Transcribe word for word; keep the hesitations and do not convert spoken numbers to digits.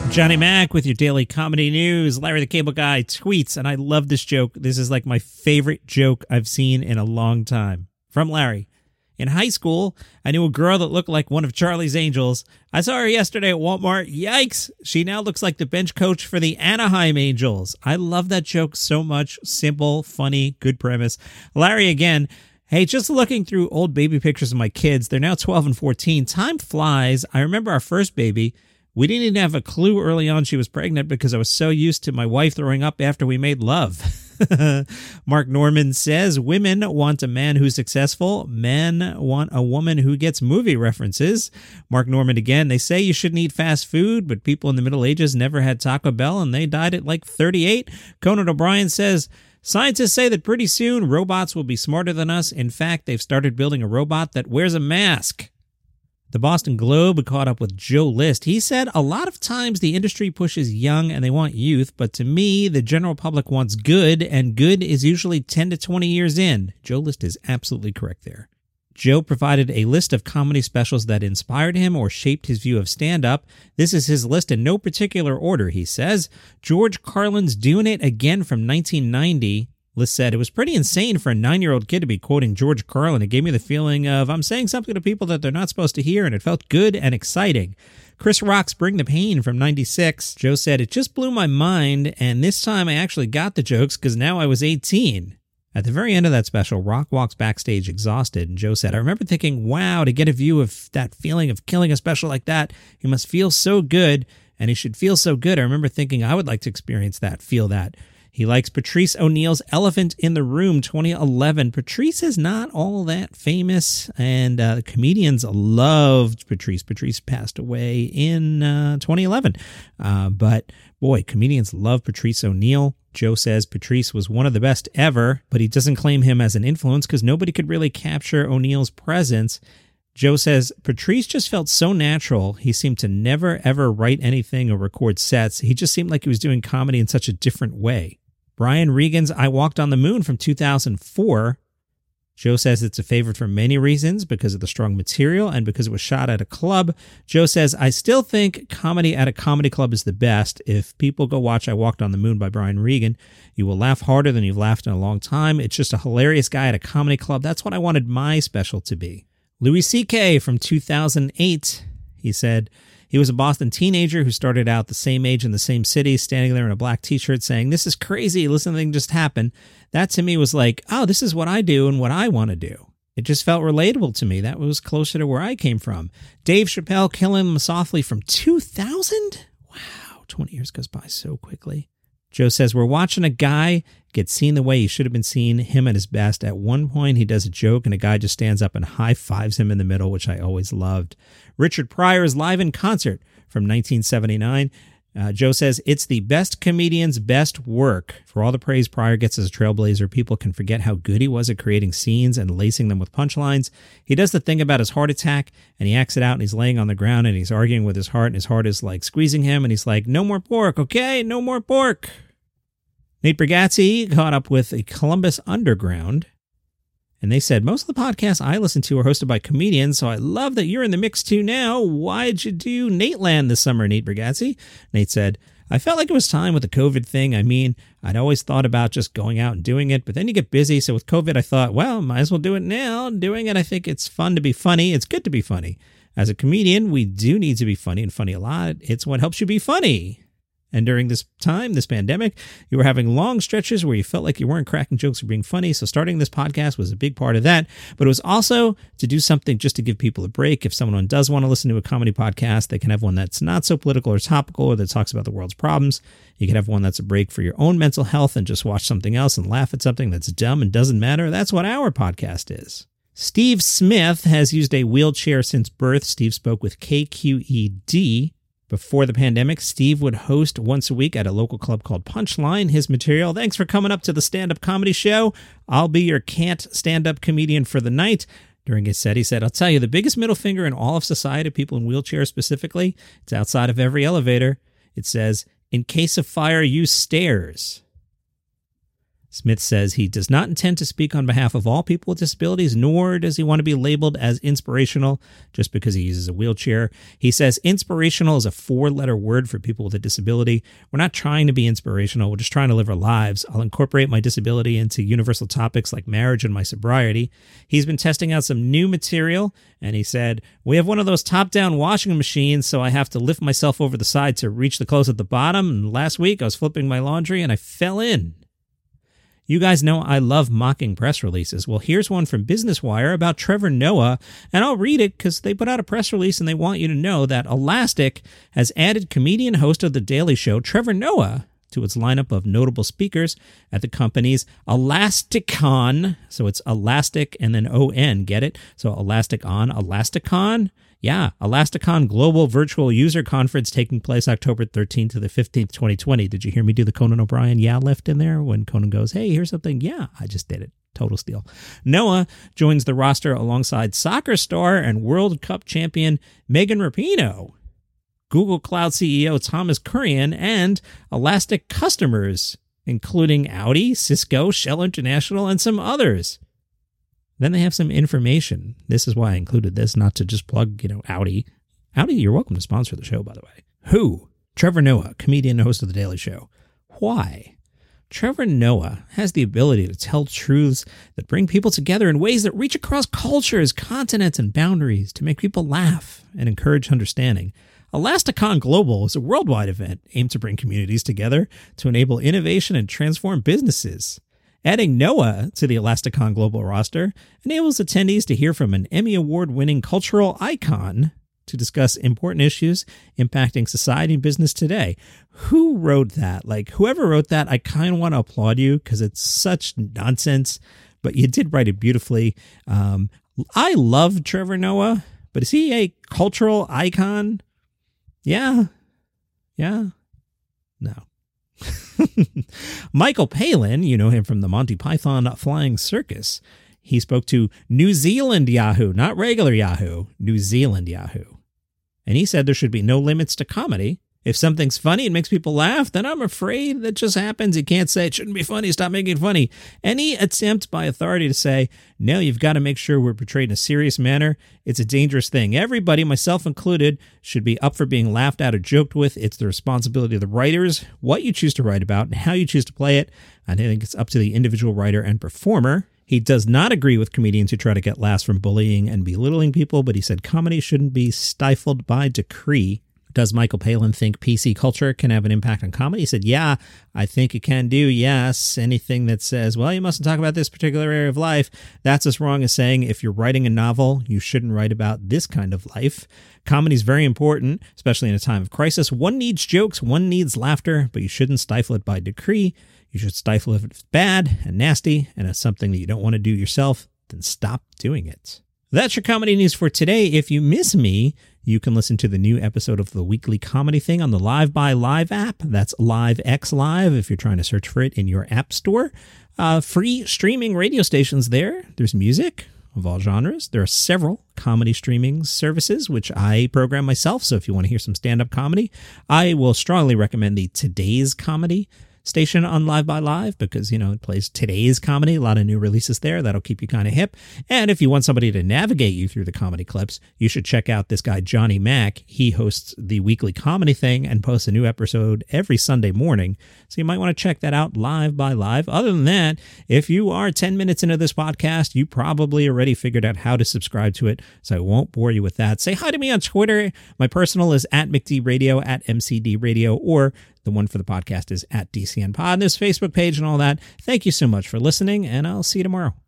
Johnny Mac with your daily comedy news. Larry the Cable Guy tweets, and I love this joke. This is like my favorite joke I've seen in a long time. From Larry. In high school, I knew a girl that looked like one of Charlie's Angels. I saw her yesterday at Walmart. Yikes! She now looks like the bench coach for the Anaheim Angels. I love that joke so much. Simple, funny, good premise. Larry again. Hey, just looking through old baby pictures of my kids. They're now twelve and fourteen. Time flies. I remember our first baby. We didn't even have a clue early on she was pregnant because I was so used to my wife throwing up after we made love. Mark Norman says, women want a man who's successful. Men want a woman who gets movie references. Mark Norman again, they say you shouldn't eat fast food, but people in the Middle Ages never had Taco Bell and they died at like thirty-eight. Conan O'Brien says, scientists say that pretty soon robots will be smarter than us. In fact, they've started building a robot that wears a mask. The Boston Globe caught up with Joe List. He said, a lot of times the industry pushes young and they want youth, but to me, the general public wants good, and good is usually ten to twenty years in. Joe List is absolutely correct there. Joe provided a list of comedy specials that inspired him or shaped his view of stand-up. This is his list in no particular order, he says. George Carlin's Doing It Again from nineteen ninety. List said, it was pretty insane for a nine-year-old kid to be quoting George Carlin. It gave me the feeling of I'm saying something to people that they're not supposed to hear, and it felt good and exciting. Chris Rock's Bring the Pain from ninety-six. Joe said, it just blew my mind, and this time I actually got the jokes because now I was eighteen. At the very end of that special, Rock walks backstage exhausted, and Joe said, I remember thinking, wow, to get a view of that feeling of killing a special like that, he must feel so good, and he should feel so good. I remember thinking I would like to experience that, feel that. He likes Patrice O'Neal's Elephant in the Room twenty eleven. Patrice is not all that famous, and uh, comedians loved Patrice. Patrice passed away in uh, twenty eleven. Uh, but, boy, comedians love Patrice O'Neal. Joe says Patrice was one of the best ever, but he doesn't claim him as an influence because nobody could really capture O'Neal's presence. Joe says, Patrice just felt so natural. He seemed to never, ever write anything or record sets. He just seemed like he was doing comedy in such a different way. Brian Regan's I Walked on the Moon from two thousand four. Joe says it's a favorite for many reasons, because of the strong material and because it was shot at a club. Joe says, I still think comedy at a comedy club is the best. If people go watch I Walked on the Moon by Brian Regan, you will laugh harder than you've laughed in a long time. It's just a hilarious guy at a comedy club. That's what I wanted my special to be. Louis C K from two thousand eight, he said, he was a Boston teenager who started out the same age in the same city, standing there in a black t-shirt saying, this is crazy, listen, something just happened. That to me was like, oh, this is what I do and what I want to do. It just felt relatable to me. That was closer to where I came from. Dave Chappelle, Kill Him Softly from two thousand? Wow, twenty years goes by so quickly. Joe says, we're watching a guy get seen the way he should have been seen, him at his best. At one point, he does a joke, and a guy just stands up and high-fives him in the middle, which I always loved. Richard Pryor is live in concert from nineteen seventy-nine. Uh, Joe says, it's the best comedian's best work. For all the praise Pryor gets as a trailblazer, people can forget how good he was at creating scenes and lacing them with punchlines. He does the thing about his heart attack, and he acts it out, and he's laying on the ground, and he's arguing with his heart, and his heart is like squeezing him, and he's like, no more pork, okay? No more pork. Nate Bargatze caught up with a Columbus Underground, and they said, most of the podcasts I listen to are hosted by comedians, so I love that you're in the mix too now. Why'd you do Nateland this summer, Nate Bargatze? Nate said, I felt like it was time with the COVID thing. I mean, I'd always thought about just going out and doing it, but then you get busy. So with COVID, I thought, well, might as well do it now. Doing it, I think it's fun to be funny. It's good to be funny. As a comedian, we do need to be funny and funny a lot. It's what helps you be funny. And during this time, this pandemic, you were having long stretches where you felt like you weren't cracking jokes or being funny. So starting this podcast was a big part of that. But it was also to do something just to give people a break. If someone does want to listen to a comedy podcast, they can have one that's not so political or topical or that talks about the world's problems. You can have one that's a break for your own mental health and just watch something else and laugh at something that's dumb and doesn't matter. That's what our podcast is. Steve Smith has used a wheelchair since birth. Steve spoke with K Q E D. Before the pandemic, Steve would host once a week at a local club called Punchline. His material, thanks for coming up to the stand-up comedy show. I'll be your can't stand-up comedian for the night. During his set, he said, I'll tell you, the biggest middle finger in all of society, people in wheelchairs specifically, it's outside of every elevator. It says, in case of fire, use stairs. Smith says he does not intend to speak on behalf of all people with disabilities, nor does he want to be labeled as inspirational just because he uses a wheelchair. He says inspirational is a four-letter word for people with a disability. We're not trying to be inspirational. We're just trying to live our lives. I'll incorporate my disability into universal topics like marriage and my sobriety. He's been testing out some new material, and he said, we have one of those top-down washing machines, so I have to lift myself over the side to reach the clothes at the bottom. And last week, I was flipping my laundry, and I fell in. You guys know I love mocking press releases. Well, here's one from Business Wire about Trevor Noah, and I'll read it because they put out a press release and they want you to know that Elastic has added comedian host of The Daily Show, Trevor Noah, to its lineup of notable speakers at the company's Elasticon. So it's Elastic and then O N, get it? So Elasticon, Elasticon? Yeah, Elasticon Global Virtual User Conference taking place October thirteenth to the fifteenth, twenty twenty. Did you hear me do the Conan O'Brien yeah lift in there when Conan goes, hey, here's something? Yeah, I just did it. Total steal. Noah joins the roster alongside soccer star and World Cup champion Megan Rapinoe, Google Cloud C E O Thomas Kurian, and Elastic customers, including Audi, Cisco, Shell International, and some others. Then they have some information. This is why I included this, not to just plug, you know, Audi. Audi, you're welcome to sponsor the show, by the way. Who? Trevor Noah, comedian and host of The Daily Show. Why? Trevor Noah has the ability to tell truths that bring people together in ways that reach across cultures, continents, and boundaries to make people laugh and encourage understanding. Elasticon Global is a worldwide event aimed to bring communities together to enable innovation and transform businesses. Adding Noah to the Elasticon Global roster enables attendees to hear from an Emmy Award-winning cultural icon to discuss important issues impacting society and business today. Who wrote that? Like, whoever wrote that, I kind of want to applaud you because it's such nonsense, but you did write it beautifully. Um, I love Trevor Noah, but is he a cultural icon? Yeah. Yeah. No. Michael Palin, you know him from the Monty Python Flying Circus. He spoke to New Zealand Yahoo, not regular Yahoo, New Zealand Yahoo. And he said there should be no limits to comedy. If something's funny and makes people laugh, then I'm afraid that just happens. You can't say it shouldn't be funny, stop making it funny. Any attempt by authority to say, no, you've got to make sure we're portrayed in a serious manner, it's a dangerous thing. Everybody, myself included, should be up for being laughed at or joked with. It's the responsibility of the writers, what you choose to write about, and how you choose to play it. And I think it's up to the individual writer and performer. He does not agree with comedians who try to get laughs from bullying and belittling people, but he said comedy shouldn't be stifled by decree. Does Michael Palin think P C culture can have an impact on comedy? He said, yeah, I think it can do, yes. Anything that says, well, you mustn't talk about this particular area of life, that's as wrong as saying if you're writing a novel, you shouldn't write about this kind of life. Comedy is very important, especially in a time of crisis. One needs jokes, one needs laughter, but you shouldn't stifle it by decree. You should stifle it if it's bad and nasty, and it's something that you don't want to do yourself, then stop doing it. That's your comedy news for today. If you miss me, you can listen to the new episode of the Weekly Comedy Thing on the Live by Live app. That's Live X Live if you're trying to search for it in your app store. Uh, free streaming radio stations there. There's music of all genres. There are several comedy streaming services, which I program myself. So if you want to hear some stand-up comedy, I will strongly recommend the Today's Comedy station on Live by Live because, you know, it plays today's comedy, a lot of new releases there. That'll keep you kind of hip. And if you want somebody to navigate you through the comedy clips, you should check out this guy, Johnny Mac. He hosts the Weekly Comedy Thing and posts a new episode every Sunday morning. So you might want to check that out, Live by Live. Other than that, if you are ten minutes into this podcast, you probably already figured out how to subscribe to it, so I won't bore you with that. Say hi to me on Twitter. My personal is at McDRadio, at M C D Radio, or the one for the podcast is at D C N Pod, this Facebook page and all that. Thank you so much for listening, and I'll see you tomorrow.